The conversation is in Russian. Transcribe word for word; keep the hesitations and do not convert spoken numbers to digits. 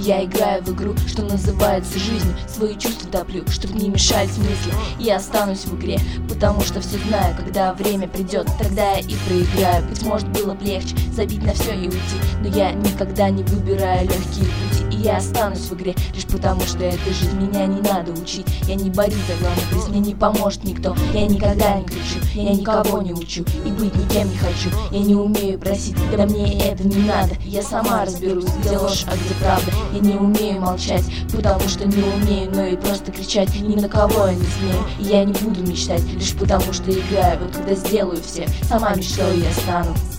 Я играю в игру, что называется жизнью. Свои чувства топлю, чтоб не мешались мысли. Я останусь в игре, потому что все знаю. Когда время придет, тогда я и проиграю. Быть может, было бы легче забить на все и уйти, но я никогда не выбираю легкие пути. И я останусь в игре, лишь потому что эта жизнь меня не надо учить. Я не борюсь за главный приз, мне не поможет никто. Я никогда не кричу, я никого не учу, и быть никем не хочу. Я не умею просить, да мне это не надо. Я сама разберусь, где ложь, а где правда. Я не умею молчать, потому что не умею, но и просто кричать ни на кого я не смею. И я не буду мечтать, лишь потому что играю. Вот когда сделаю все, сама мечтой я стану.